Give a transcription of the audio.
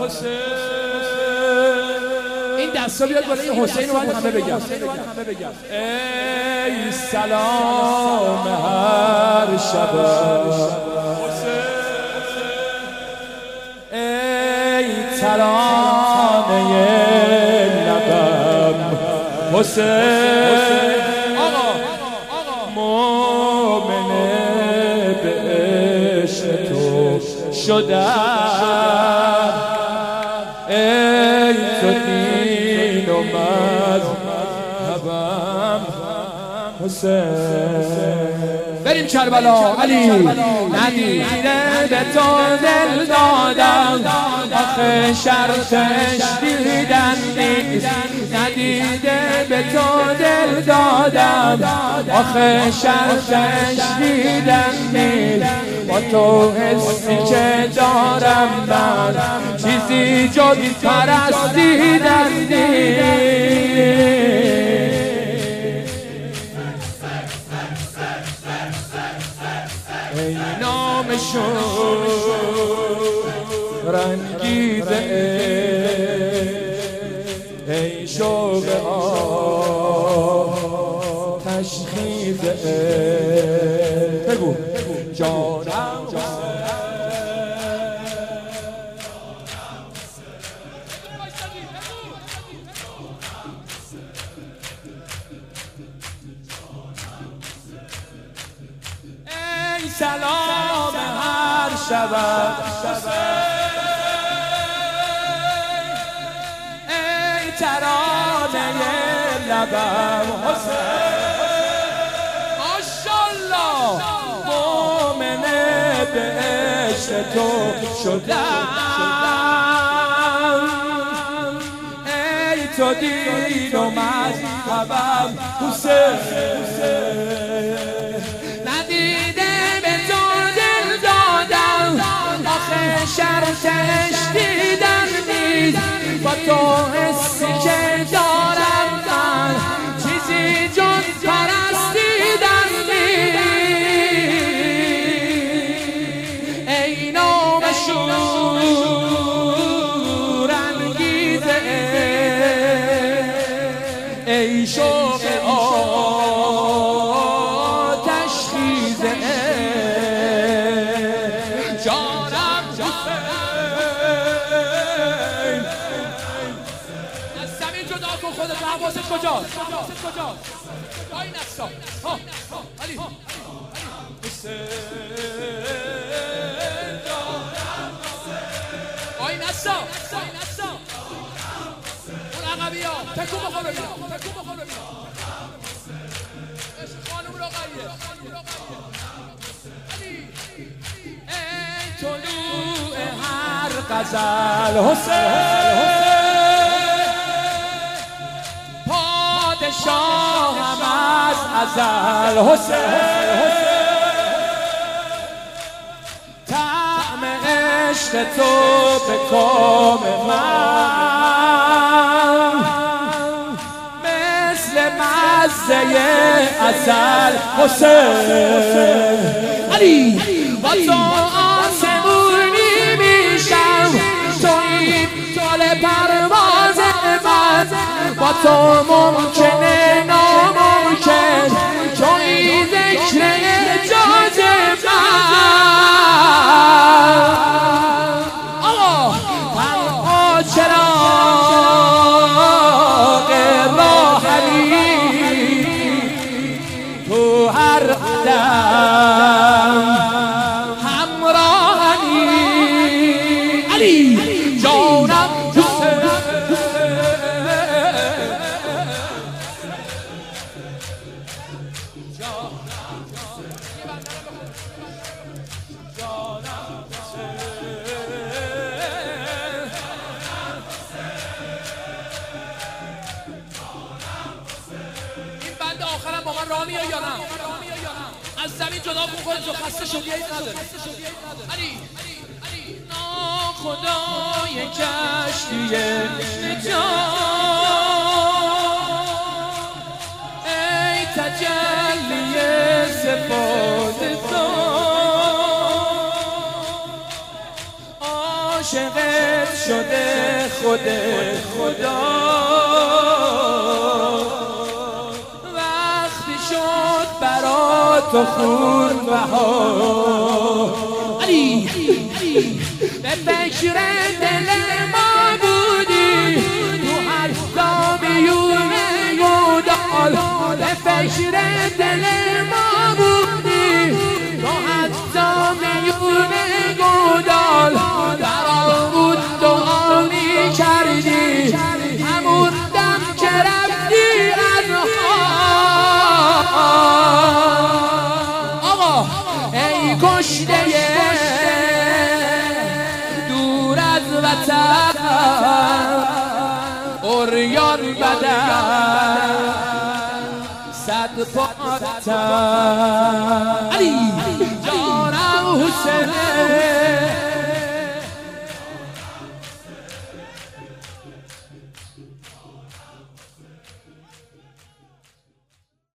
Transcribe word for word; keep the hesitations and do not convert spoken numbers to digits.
این دستا بیاد بالا، این حسین رو باید همه بگم. ای سلام هر شب ای ترانه لبم حسین، مومن به عشق تو شدم، ای تو دین و مذهبم حسین. بریم کربلا. علی ندیده به تو دل دادم، آخه شرطش دیدن نیست. ندیده به تو دل دادم، آخه شرطش دیدن نیست. با تو حسی که دارم من چیزی جز پرستیدن نیست. ای نامشون رنگیده، ای شوق آتش خیزه، بگو جانم ای سلام هر شب ای ترانه لبم حسین، ماشالله مومن به عشق تو شدم، ای تو دین و مذهبم حسین. شرطش دیدن نیست، با تو حسی که دارم من چیزی جز پرستیدن نیست. ای نامشور انگیزه، ای شوق آتش خیزه، خودت حواست کجاست؟ آی نسا علی آی نسا اون عقبی ها تکون بخور ببینم، تکون بخور ببینم. خانم رقیه علی ای طلوع هر غزل حسین، شاهم از ازل حسین، طعم عشق تو به کام من مثل مزه عسل حسین. علی با تو آسمونی میشم، تو این طول پرواز من، با تو ممکنه ناممکن، توی ذکر اجاز من. آقا تنها چراغ راهی تو هر قدم همراهی. علی جانم آخرم با من راه میای یا نه؟ از زمین جدا کن خودت رو، خسته شدی عیب نداره. علی ناخدای کشتی نجات، ای تجلی صفات تو، عاشقت شده خود خدا وقتی شد برا تو خون بها علی به فکر دل ما بودی تو هر زامیون گودال به فکر دل ما بودی تو هر زامیون گودال برا بود دعا می کردی همون دم که رفتی از آقا ای کشته دور از وطن اوریان بدن صد پاتن علی جانم حسین